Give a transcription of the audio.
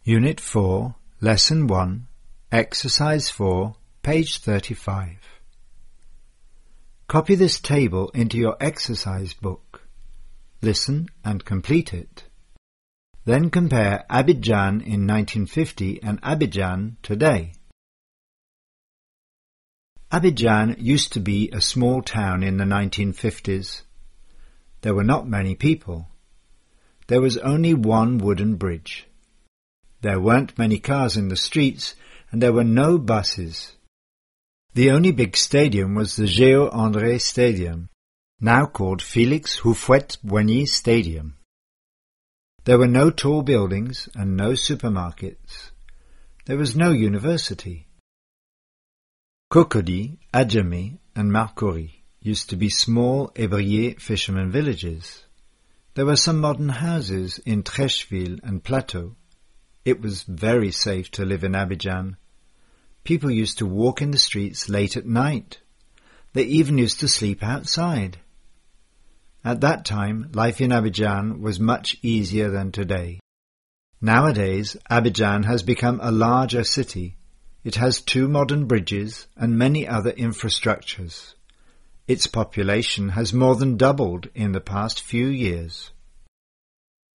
Unit 4, Lesson 1, Exercise 4, page 35. Copy this table into your exercise book. Listen and complete it. Then compare Abidjan in 1950 and Abidjan today. Abidjan used to be a small town in the 1950s. There were not many people. There was only one wooden bridge. There weren't many cars in the streets, and there were no buses. The only big stadium was the Géo-André Stadium, now called Félix Houphouët-Boigny Stadium. There were no tall buildings and no supermarkets. There was no university. Cocody, Adjamé, and Marcory used to be small Ébrier fishermen villages. There were some modern houses in Treichville and Plateau. It was very safe to live in Abidjan. People used to walk in the streets late at night. They even used to sleep outside. At that time, life in Abidjan was much easier than today. Nowadays, Abidjan has become a larger city. It has 2 modern bridges and many other infrastructures. Its population has more than doubled in the past few years.